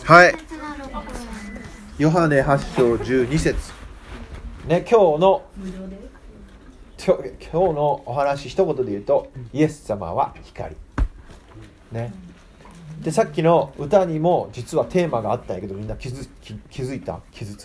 はい。ヨハネ8章12節ね、今日のお話一言で言うと、イエス様は光ね。でさっきの歌にも実はテーマがあったんやけど、みんな気づいた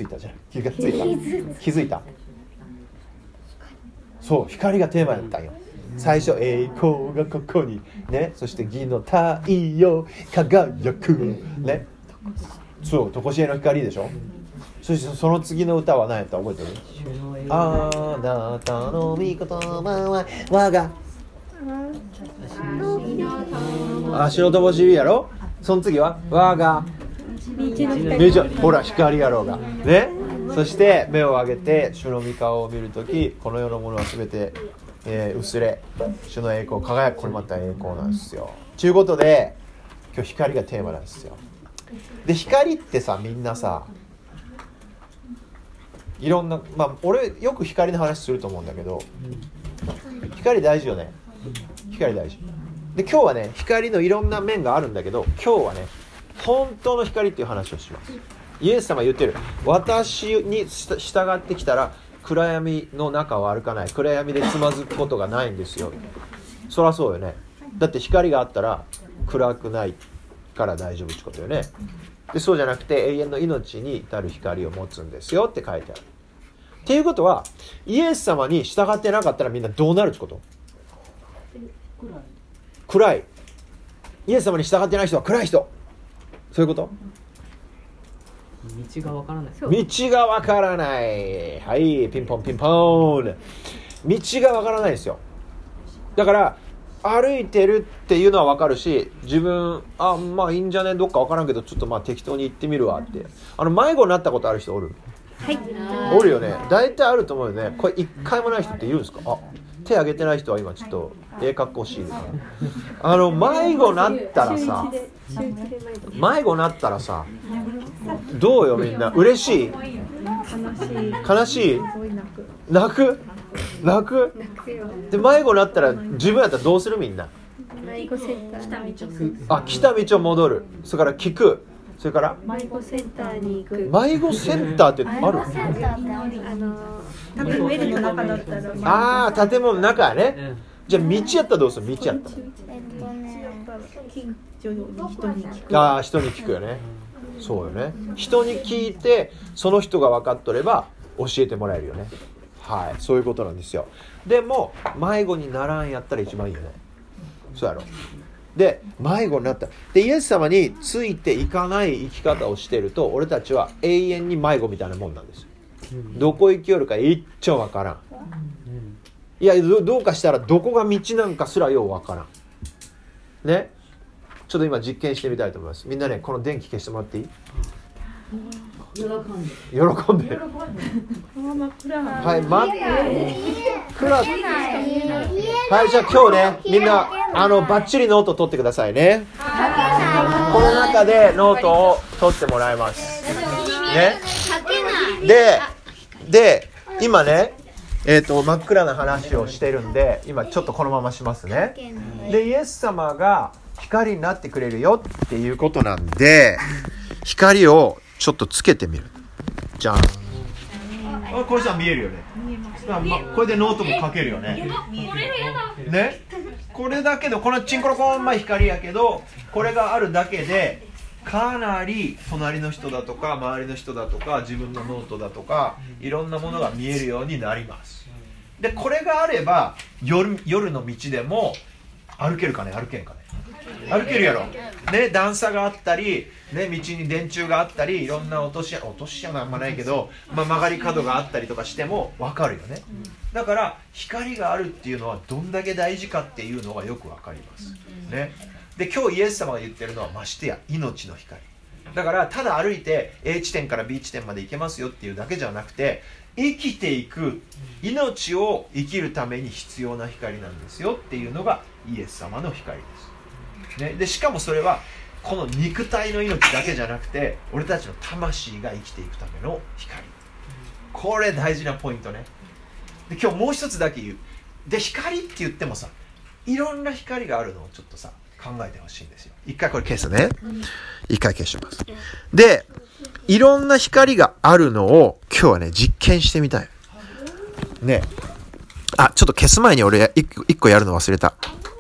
そう、光がテーマやったんよ。最初栄光がここにね、そして義の太陽輝くね、そう常しえの光でしょ。そしてその次の歌は何やった覚えてる？あなたの御言葉は我が足の灯火やろ。その次は我がほら光やろうがね。そして目を上げて主の御顔を見るとき、この世のものはすべて、薄れ、主の栄光輝く。これまた栄光なんですよ。ということで今日光がテーマなんですよ。で光ってさ、みんなさいろんな、俺よく光の話すると思うんだけど、光大事よね。光大事で、今日はね光のいろんな面があるんだけど、今日はね本当の光っていう話をします。イエス様が言ってる、私に従ってきたら暗闇の中を歩かない、暗闇でつまずくことがないんですよ。そりゃそうよね。だって光があったら暗くないから大丈夫ってことよね。でそうじゃなくて永遠の命に至る光を持つんですよって書いてある。っていうことはイエス様に従ってなかったらみんなどうなるってこと？暗い。イエス様に従ってない人は暗い人。そういうこと？ 道がわからない。 道がわからない。はい、ピンポンピンポン。道がわからないですよ。だから歩いてるっていうのはわかるし、自分まあいいんじゃね、どっかわからんけどちょっと適当に行ってみるわって。迷子になったことある人おる？ はい。 おるよね。大体あると思うよね。これ一回もない人っているんですか？手挙げてない人は今ちょっと格好しいですね。迷子なったらさどうよみんな。嬉しい？悲しい？泣くで迷子になったら自分やったらどうする？みんな迷子センター来た道を戻る。それから聞く。それから迷子センターに行く。 迷子センターってある？ 建物の中だったら建物の中やね。じゃあ道やったらどうする？道やった近所に人に聞く。 人に聞くよね。そうよね。人に聞いてその人が分かっとれば教えてもらえるよね。はい、そういうことなんですよ。でも迷子にならんやったら一番いいよね。そうやろ。で迷子になった。でイエス様についていかない生き方をしてると、俺たちは永遠に迷子みたいなもんなんですよ。どこ行きよるか一丁わからん。いや どうかしたらどこが道なんかすらようわからんね。ちょっと今実験してみたいと思います。みんなね、この電気消してもらっていい？喜んではい、真っ暗。はい、じゃあ今日ねみんなバッチリノート取ってくださいね。この中でノートを取ってもらいますね。で今ね真っ暗な話をしてるんで、今ちょっとこのまましますね。でイエス様が光になってくれるよっていうことなんで、光をちょっとつけてみる。じゃん。これさ見えるよね。これでノートも書けるよね。ね。これだけどこのチンコロコン光やけど、これがあるだけでかなり隣の人だとか周りの人だとか自分のノートだとかいろんなものが見えるようになります。でこれがあれば夜の道でも歩けるかね、歩けんかね。歩けるやろね。段差があったり、ね、道に電柱があったり、いろんな落とし穴あんまないけど、曲がり角があったりとかしても分かるよね。だから光があるっていうのはどんだけ大事かっていうのがよく分かりますね。で今日イエス様が言ってるのはましてや命の光だから、ただ歩いて A 地点から B 地点まで行けますよっていうだけじゃなくて、生きていく命を生きるために必要な光なんですよっていうのがイエス様の光です、ね、でしかもそれはこの肉体の命だけじゃなくて、俺たちの魂が生きていくための光。これ大事なポイントね。で今日もう一つだけ言う。で光って言ってもさ、いろんな光があるのをちょっとさ考えてほしいんですよ。一回これ消すね。一回消します。で、いろんな光があるのを今日はね、実験してみたい。ね。あ、ちょっと消す前に俺一個やるの忘れた。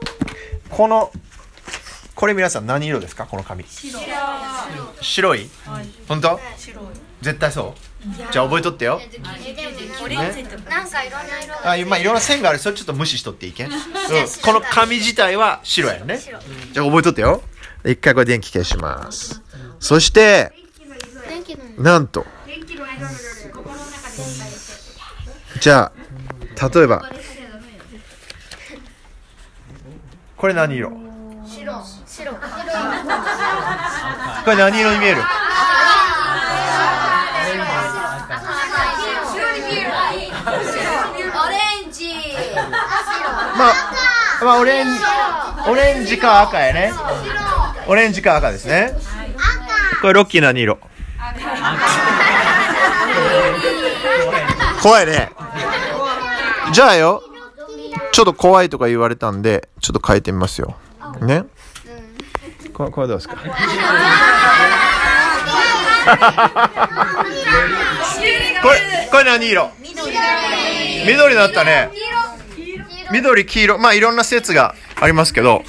これ皆さん何色ですか？この紙。白い？本当？絶対そう？じゃあ覚えとってよ。 なんかいろんな色。 いろんな線がある。それちょっと無視しとっていいけん。この紙自体は白やよね。じゃあ覚えとってよ。一回これ電気消します。そして、なんと、じゃあ、例えば、これ何色？ 白。 これ何色に見える？ オレンジ。 まあオレンジか赤やね。オレンジか赤ですね。これロッキー何色？怖いね。じゃあよ、ちょっと怖いとか言われたんで、ちょっと変えてみますよ。ね。これどうですか？これ何色？緑だったね。緑、黄色、まあいろんな説がありますけど。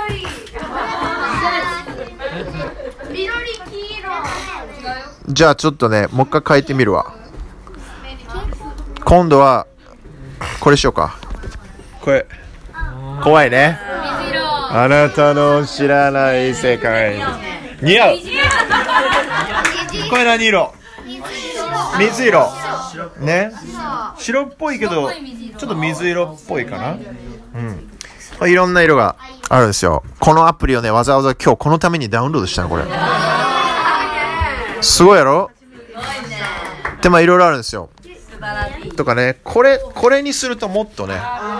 じゃあちょっとね、もう一回変えてみるわ。今度はこれしようか。これ怖いね。あなたの知らない世界に似合う。これ何色？水色ね。白っぽいけどちょっと水色っぽいかな。うん。いろんな色があるんですよ。このアプリをね、わざわざ今日このためにダウンロードしたの。これすごいやろ。でまあいろいろあるんですよ。とかね、これにするともっとね、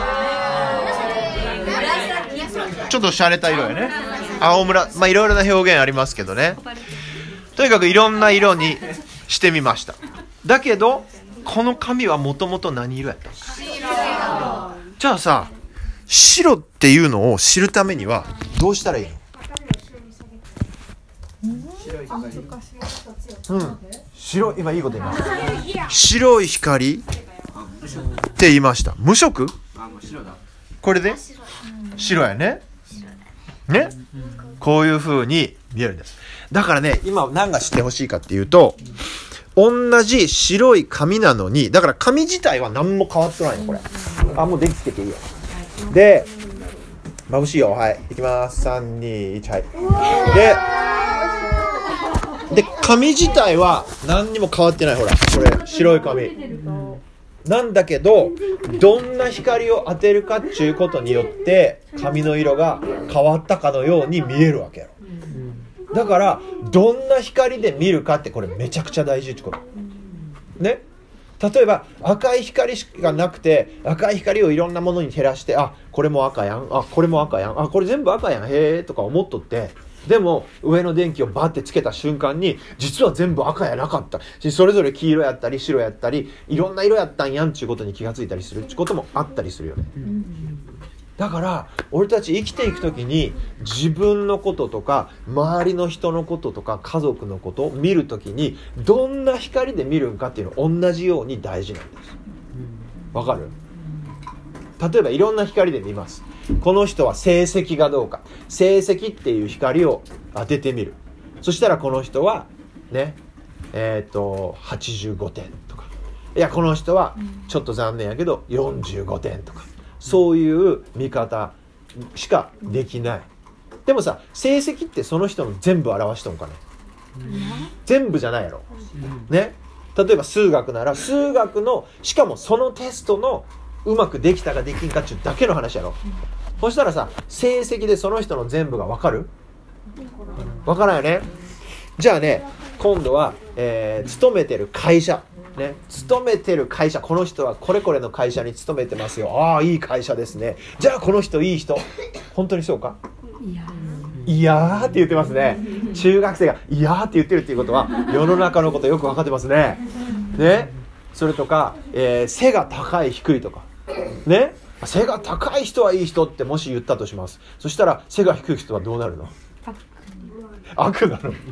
ちょっと洒落た色やね。青紫、まあいろいろな表現ありますけどね。とにかくいろんな色にしてみました。だけどこの紙はもともと何色やったの？白。じゃあさ、白っていうのを知るためにはどうしたらいいの？白い、今いいこと言いました。白い光って言いました。無色？これで白やね。ね、こういう風に見えるんです。だからね、今何が知ってほしいかっていうと、同じ白い紙なのに、だから紙自体は何も変わってないのこれ。もう電気つけていいよ。で、眩しいよ。はい、いきます。3、2、1、はい。で、紙自体は何にも変わってない。ほら、これ白い紙なんだけど、どんな光を当てるかっていうことによって紙の色が変わったかのように見えるわけよ。だからどんな光で見るかってこれめちゃくちゃ大事ってことね。例えば赤い光しかなくて、赤い光をいろんなものに照らして、あ、これも赤やん、あ、これも赤やん、あ、これ全部赤やん、へーとか思っとって、でも上の電気をバッてつけた瞬間に実は全部赤やなかったし、それぞれ黄色やったり白やったりいろんな色やったんやんちゅうことに気がついたりするってこともあったりするよね。だから俺たち生きていくときに自分のこととか周りの人のこととか家族のことを見るときにどんな光で見るんかっていうの同じように大事なんです。わかる？例えばいろんな光で見ます。この人は成績がどうか、成績っていう光を当ててみる。そしたらこの人はね、85点とか、いやこの人はちょっと残念やけど45点とか、そういう見方しかできない。でもさ、成績ってその人の全部表しとんかね。全部じゃないやろね。例えば数学なら数学の、しかもそのテストのうまくできたかできんかっちゅうだけの話やろ。そしたらさ、成績でその人の全部が分かる？分からんよね。じゃあね、今度は、勤めてる会社ね、勤めてる会社、この人はこれこれの会社に勤めてますよ。ああ、いい会社ですね。じゃあこの人いい人？本当にそうか？いやーって言ってますね。中学生がいやーって言ってるっていうことは世の中のことよく分かってますね。ね、それとか、背が高い低いとかね、 背が高い人はいい人ってもし言ったとします。そしたら背が低い人はどうなるの？悪なの。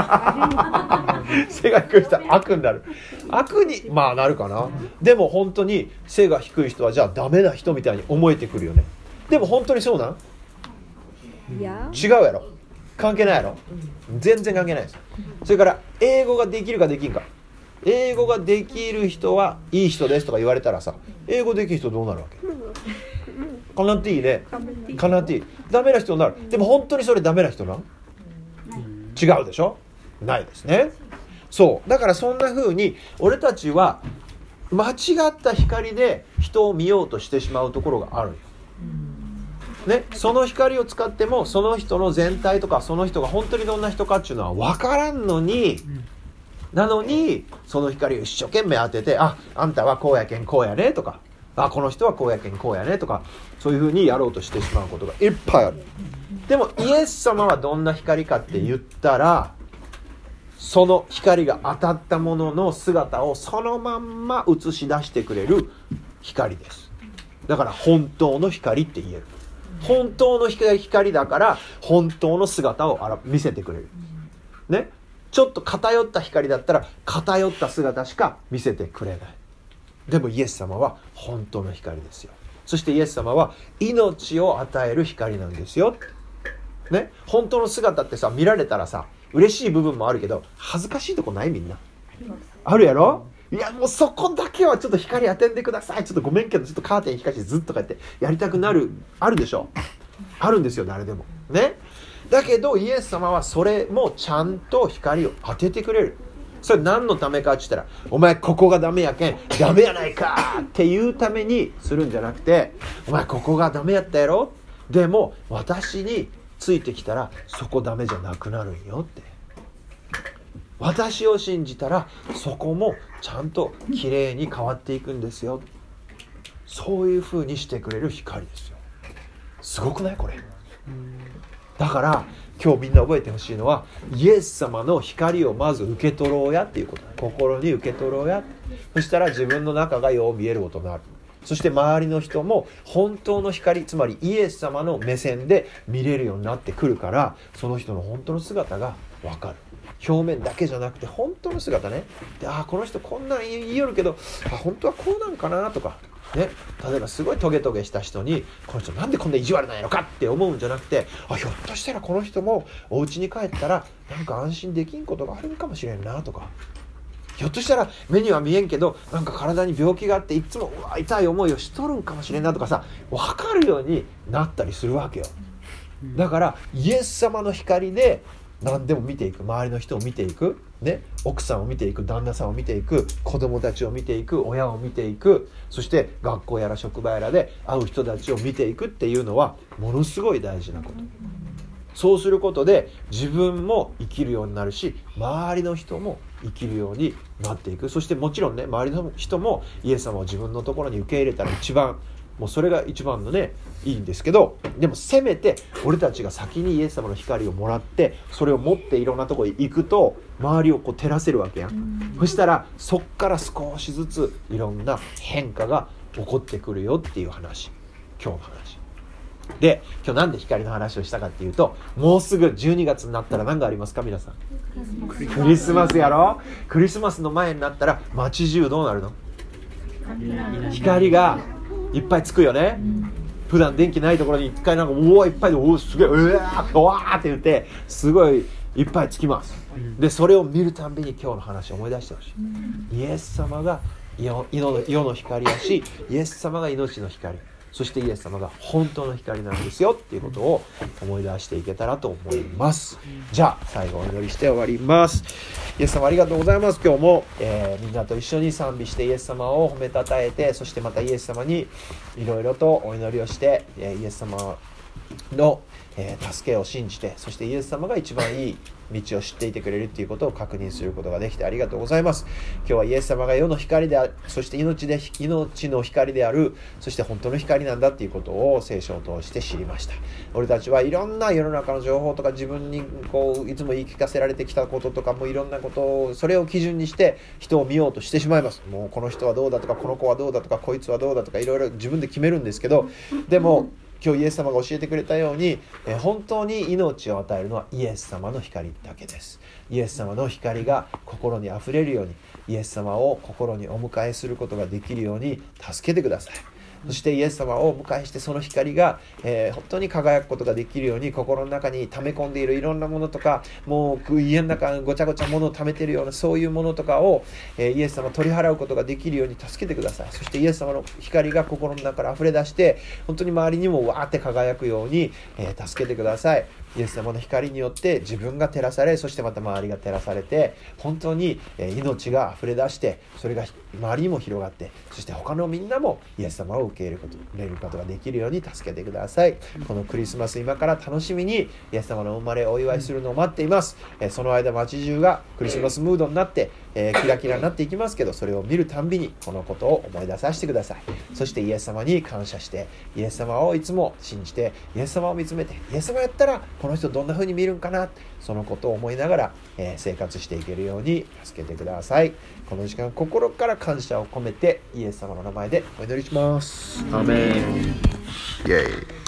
背が低い人は悪になる。悪にまあなるかな。でも本当に背が低い人はじゃあダメな人みたいに思えてくるよね。でも本当にそうなん？違うやろ。関係ないやろ。全然関係ないです。それから英語ができるかできんか。英語ができる人はいい人ですとか言われたらさ、英語できる人どうなるわけ？カナティーね。カナティー。ダメな人になる。でも本当にそれダメな人なん？違うでしょ？ないですね。そう。だからそんな風に俺たちは間違った光で人を見ようとしてしまうところがあるよ。ね、その光を使ってもその人の全体とかその人が本当にどんな人かっていうのは分からんのに、なのにその光を一生懸命当てて、あんたはこうやけんこうやねとか、この人はこうやけんこうやねとか、そういう風にやろうとしてしまうことがいっぱいある。でもイエス様はどんな光かって言ったら、その光が当たったものの姿をそのまんま映し出してくれる光です。だから本当の光って言える。本当の光だから本当の姿を見せてくれるね。ちょっと偏った光だったら偏った姿しか見せてくれない。でもイエス様は本当の光ですよ。そしてイエス様は命を与える光なんですよね。本当の姿ってさ、見られたらさ嬉しい部分もあるけど恥ずかしいとこない？みんなあるやろ。いやもうそこだけはちょっと光当てんでください、ちょっとごめんけどちょっとカーテン光してずっとかってやりたくなる、あるでしょ。あるんですよ、誰でもね。だけどイエス様はそれもちゃんと光を当ててくれる。それ何のためかって言ったら、お前ここがダメやけんダメやないかっていうためにするんじゃなくて、お前ここがダメやったやろ、でも私についてきたらそこダメじゃなくなるんよって。私を信じたらそこもちゃんときれいに変わっていくんですよ。そういう風にしてくれる光ですよ。すごくないこれ？だから今日みんな覚えてほしいのは、イエス様の光をまず受け取ろうやっていうこと。心に受け取ろうや。そしたら自分の中がよう見えることになる。そして周りの人も本当の光、つまりイエス様の目線で見れるようになってくるから、その人の本当の姿が分かる。表面だけじゃなくて本当の姿ね。で、この人こんなん言いよるけど本当はこうなんかなとかね。例えばすごいトゲトゲした人に、この人なんでこんな意地悪なんやろかって思うんじゃなくて、ひょっとしたらこの人もお家に帰ったらなんか安心できんことがあるかもしれんなとか、ひょっとしたら目には見えんけどなんか体に病気があっていつも痛い思いをしとるんかもしれんなとかさ、分かるようになったりするわけよ。だからイエス様の光で何でも見ていく、周りの人を見ていく、ね、奥さんを見ていく、旦那さんを見ていく、子供たちを見ていく、親を見ていく、そして学校やら職場やらで会う人たちを見ていくっていうのはものすごい大事なこと。そうすることで自分も生きるようになるし、周りの人も生きるようになっていく。そしてもちろんね、周りの人もイエス様を自分のところに受け入れたら一番、もうそれが一番のねいいんですけど、でもせめて俺たちが先にイエス様の光をもらって、それを持っていろんなところに行くと周りをこう照らせるわけやん。そしたらそっから少しずついろんな変化が起こってくるよっていう話、今日の話で。今日なんで光の話をしたかっていうと、もうすぐ12月になったら何がありますか皆さん？クリスマスやろ。クリスマスの前になったら街中どうなるの？光がいっぱいつくよね。普段電気ないところに一回なんかいっぱいですげえうわーって言ってすごいいっぱいつきます。でそれを見るたんびに今日の話を思い出してほしい。イエス様が世の光やし、イエス様が命の光、そしてイエス様が本当の光なんですよっていうことを思い出していけたらと思います。じゃあ最後お祈りして終わります。イエス様ありがとうございます。今日も、みんなと一緒に賛美してイエス様を褒めたたえて、そしてまたイエス様にいろいろとお祈りをして、イエス様の助けを信じて、そしてイエス様が一番いい道を知っていてくれるということを確認することができてありがとうございます。今日はイエス様が世の光である、そして命の光である、そして本当の光なんだということを聖書を通して知りました。俺たちはいろんな世の中の情報とか、自分にいつも言い聞かせられてきたこととか、もういろんなことをそれを基準にして人を見ようとしてしまいます。もうこの人はどうだとか、この子はどうだとか、こいつはどうだとか、いろいろ自分で決めるんですけど、でも今日イエス様が教えてくれたように、本当に命を与えるのはイエス様の光だけです。イエス様の光が心にあふれるように、イエス様を心にお迎えすることができるように助けてください。そしてイエス様をお迎えして、その光が、本当に輝くことができるように、心の中に溜め込んでいるいろんなものとか、もう家の中ごちゃごちゃものを溜めているようなそういうものとかを、イエス様取り払うことができるように助けてください。そしてイエス様の光が心の中から溢れ出して、本当に周りにもわーって輝くように、助けてください。イエス様の光によって自分が照らされ、そしてまた周りが照らされて、本当に命が溢れ出して、それが周りにも広がって、そして他のみんなもイエス様を受け入れることができるように助けてください。このクリスマス、今から楽しみにイエス様の生まれをお祝いするのを待っています。その間街中がクリスマスムードになって、キラキラになっていきますけど、それを見るたんびにこのことを思い出させてください。そしてイエス様に感謝して、イエス様をいつも信じて、イエス様を見つめて、イエス様やったらこの人どんな風に見るんかな、そのことを思いながら、生活していけるように助けてください。この時間、心から感謝を込めてイエス様の名前でお祈りします。アーメン。イエイ。